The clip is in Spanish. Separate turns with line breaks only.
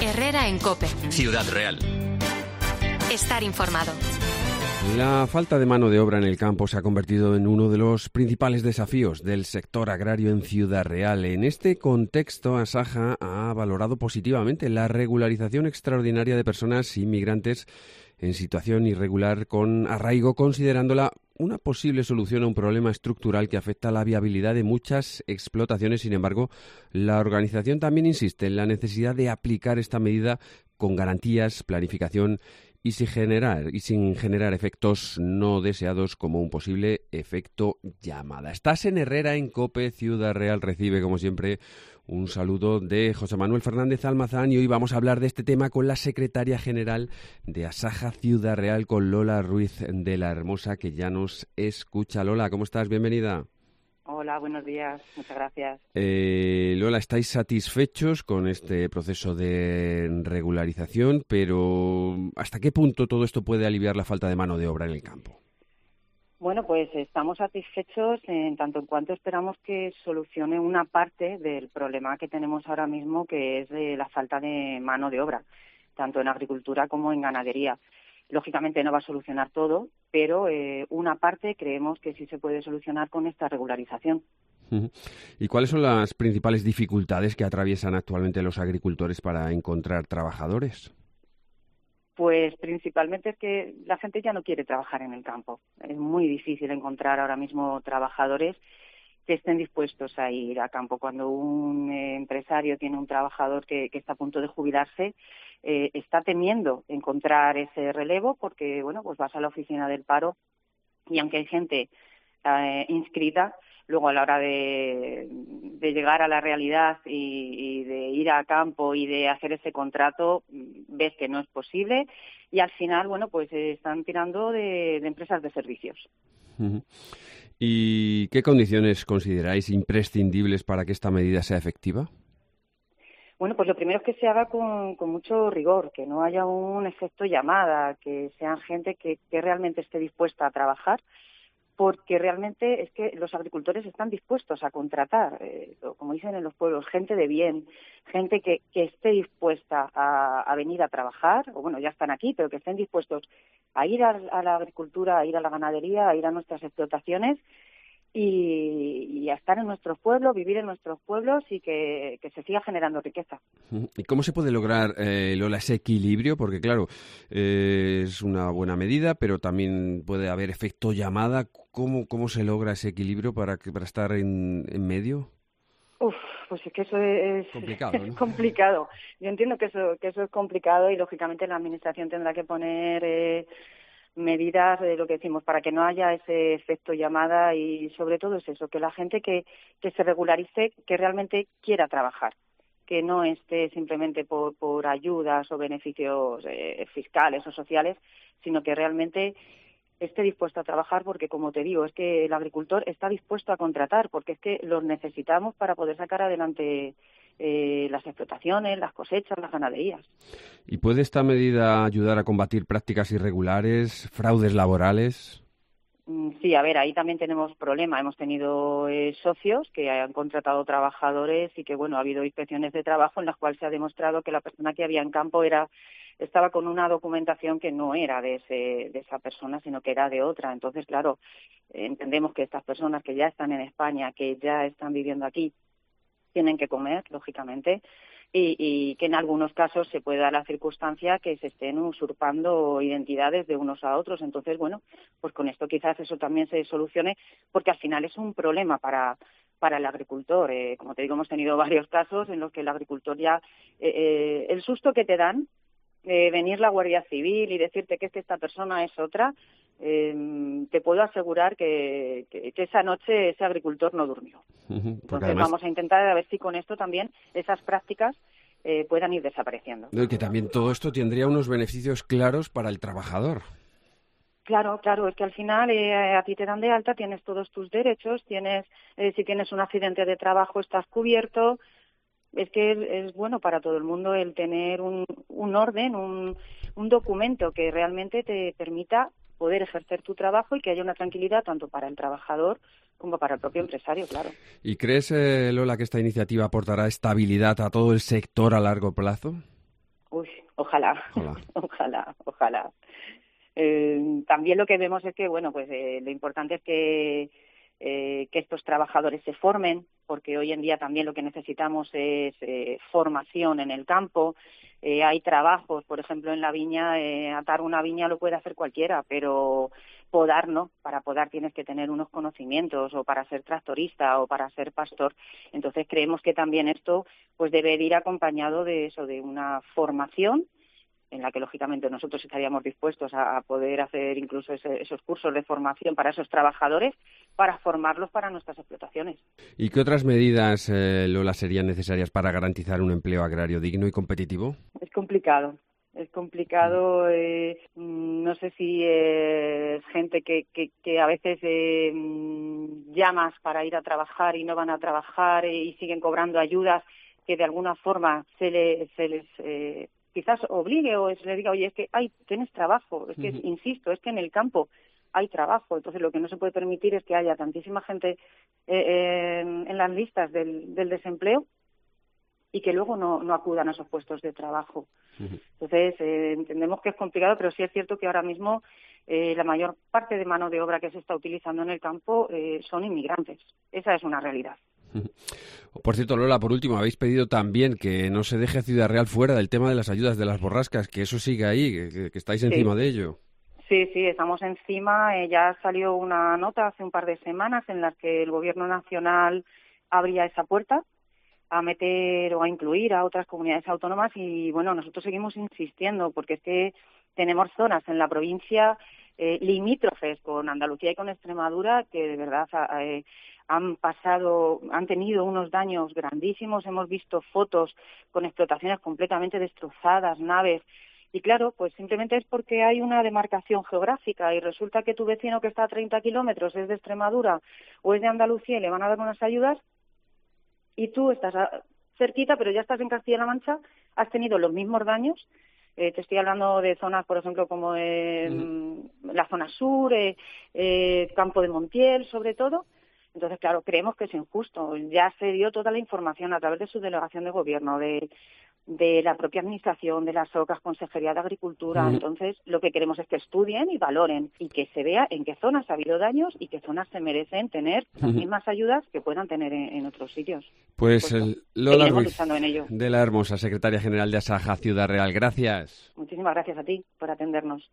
Herrera en COPE.
Ciudad Real.
Estar informado.
La falta de mano de obra en el campo se ha convertido en uno de los principales desafíos del sector agrario en Ciudad Real. En este contexto, Asaja ha valorado positivamente la regularización extraordinaria de personas inmigrantes en situación irregular con arraigo, considerándola una posible solución a un problema estructural que afecta a la viabilidad de muchas explotaciones. Sin embargo, la organización también insiste en la necesidad de aplicar esta medida con garantías, planificación y sin generar efectos no deseados como un posible efecto llamada. Estás en Herrera en COPE. Ciudad Real recibe, como siempre, un saludo de José Manuel Fernández Almazán, y hoy vamos a hablar de este tema con la secretaria general de Asaja Ciudad Real, con Lola Ruiz de la Hermosa, que ya nos escucha. Lola, ¿cómo estás? Bienvenida.
Hola, buenos días. Muchas gracias.
Lola, ¿estáis satisfechos con este proceso de regularización? Pero ¿hasta qué punto todo esto puede aliviar la falta de mano de obra en el campo?
Bueno, pues estamos satisfechos en tanto en cuanto esperamos que solucione una parte del problema que tenemos ahora mismo, que es de la falta de mano de obra, tanto en agricultura como en ganadería. Lógicamente no va a solucionar todo, pero una parte creemos que sí se puede solucionar con esta regularización.
¿Y cuáles son las principales dificultades que atraviesan actualmente los agricultores para encontrar trabajadores?
Pues principalmente es que la gente ya no quiere trabajar en el campo. Es muy difícil encontrar ahora mismo trabajadores que estén dispuestos a ir a campo. Cuando un empresario tiene un trabajador que está a punto de jubilarse, está temiendo encontrar ese relevo porque, bueno, pues vas a la oficina del paro y aunque hay gente inscrita, luego a la hora de llegar a la realidad y de ir a campo y de hacer ese contrato, ves que no es posible y al final, bueno, pues están tirando de empresas de servicios.
¿Y qué condiciones consideráis imprescindibles para que esta medida sea efectiva?
Bueno, pues lo primero es que se haga con mucho rigor, que no haya un efecto llamada, que sean gente que realmente esté dispuesta a trabajar, porque realmente es que los agricultores están dispuestos a contratar, como dicen en los pueblos, gente de bien, gente que esté dispuesta a venir a trabajar, o bueno, ya están aquí, pero que estén dispuestos a ir a la agricultura, a ir a la ganadería, a ir a nuestras explotaciones y a estar en nuestros pueblos, vivir en nuestros pueblos y que se siga generando riqueza.
¿Y cómo se puede lograr, Lola, ese equilibrio? Porque, claro, es una buena medida, pero también puede haber efecto llamada. ¿Cómo se logra ese equilibrio para estar en medio?
Pues es que eso es
complicado, ¿no?
Es complicado. Yo entiendo que eso es complicado y, lógicamente, la Administración tendrá que poner medidas de lo que decimos para que no haya ese efecto llamada y sobre todo es eso, que la gente que se regularice, que realmente quiera trabajar, que no esté simplemente por ayudas o beneficios fiscales o sociales, sino que realmente esté dispuesto a trabajar porque, como te digo, es que el agricultor está dispuesto a contratar porque es que los necesitamos para poder sacar adelante las explotaciones, las cosechas, las ganaderías.
¿Y puede esta medida ayudar a combatir prácticas irregulares, fraudes laborales?
Sí, a ver, ahí también tenemos problema. Hemos tenido socios que han contratado trabajadores y que, bueno, ha habido inspecciones de trabajo en las cuales se ha demostrado que la persona que había en campo estaba con una documentación que no era de esa persona, sino que era de otra. Entonces, claro, entendemos que estas personas que ya están en España, que ya están viviendo aquí, tienen que comer, lógicamente, y que en algunos casos se puede dar la circunstancia que se estén usurpando identidades de unos a otros. Entonces, bueno, pues con esto quizás eso también se solucione, porque al final es un problema para el agricultor. Como te digo, hemos tenido varios casos en los que el agricultor ya, el susto que te dan, venir la Guardia Civil y decirte que esta persona es otra, te puedo asegurar que esa noche ese agricultor no durmió. Entonces además, vamos a intentar a ver si con esto también esas prácticas puedan ir desapareciendo.
Y que también todo esto tendría unos beneficios claros para el trabajador.
Claro, es que al final a ti te dan de alta, tienes todos tus derechos, si tienes un accidente de trabajo estás cubierto. Es que es bueno para todo el mundo el tener un orden, un documento que realmente te permita poder ejercer tu trabajo y que haya una tranquilidad tanto para el trabajador como para el propio empresario, claro.
¿Y crees, Lola, que esta iniciativa aportará estabilidad a todo el sector a largo plazo?
Uy, ojalá,
Hola.
ojalá. También lo que vemos es que, bueno, pues lo importante es que estos trabajadores se formen, porque hoy en día también lo que necesitamos es formación en el campo. Hay trabajos, por ejemplo, en la viña, atar una viña lo puede hacer cualquiera, pero podar no. Para podar tienes que tener unos conocimientos, o para ser tractorista o para ser pastor. Entonces creemos que también esto pues debe ir acompañado de eso, de una formación en la que lógicamente nosotros estaríamos dispuestos a poder hacer incluso esos cursos de formación para esos trabajadores, para formarlos para nuestras explotaciones.
¿Y qué otras medidas, Lola, serían necesarias para garantizar un empleo agrario digno y competitivo?
Es complicado. No sé si es gente que a veces llamas para ir a trabajar y no van a trabajar y siguen cobrando ayudas que de alguna forma se les quizás obligue o se le diga, oye, es que tienes trabajo, es que, insisto, es que en el campo hay trabajo. Entonces lo que no se puede permitir es que haya tantísima gente en las listas del desempleo y que luego no acudan a esos puestos de trabajo. Entonces entendemos que es complicado, pero sí es cierto que ahora mismo la mayor parte de mano de obra que se está utilizando en el campo son inmigrantes. Esa es una realidad.
Por cierto, Lola, por último, habéis pedido también que no se deje a Ciudad Real fuera del tema de las ayudas de las borrascas, que eso sigue ahí, que estáis encima de ello.
Sí, estamos encima. Ya salió una nota hace un par de semanas en la que el Gobierno Nacional abría esa puerta a meter o a incluir a otras comunidades autónomas y, bueno, nosotros seguimos insistiendo porque es que tenemos zonas en la provincia limítrofes con Andalucía y con Extremadura que de verdad han tenido unos daños grandísimos. Hemos visto fotos con explotaciones completamente destrozadas, naves. Y claro, pues simplemente es porque hay una demarcación geográfica y resulta que tu vecino que está a 30 kilómetros es de Extremadura o es de Andalucía y le van a dar unas ayudas y tú estás cerquita, pero ya estás en Castilla-La Mancha, has tenido los mismos daños. Te estoy hablando de zonas, por ejemplo, como la zona sur, Campo de Montiel, sobre todo. Entonces, claro, creemos que es injusto. Ya se dio toda la información a través de su delegación de gobierno, de la propia administración, de las OCAs, Consejería de Agricultura. Entonces, lo que queremos es que estudien y valoren y que se vea en qué zonas ha habido daños y qué zonas se merecen tener las mismas ayudas que puedan tener en otros sitios.
Pues Lola Ruiz,
luchando en ello.
de la Hermosa, secretaria general de Asaja Ciudad Real. Gracias.
Muchísimas gracias a ti por atendernos.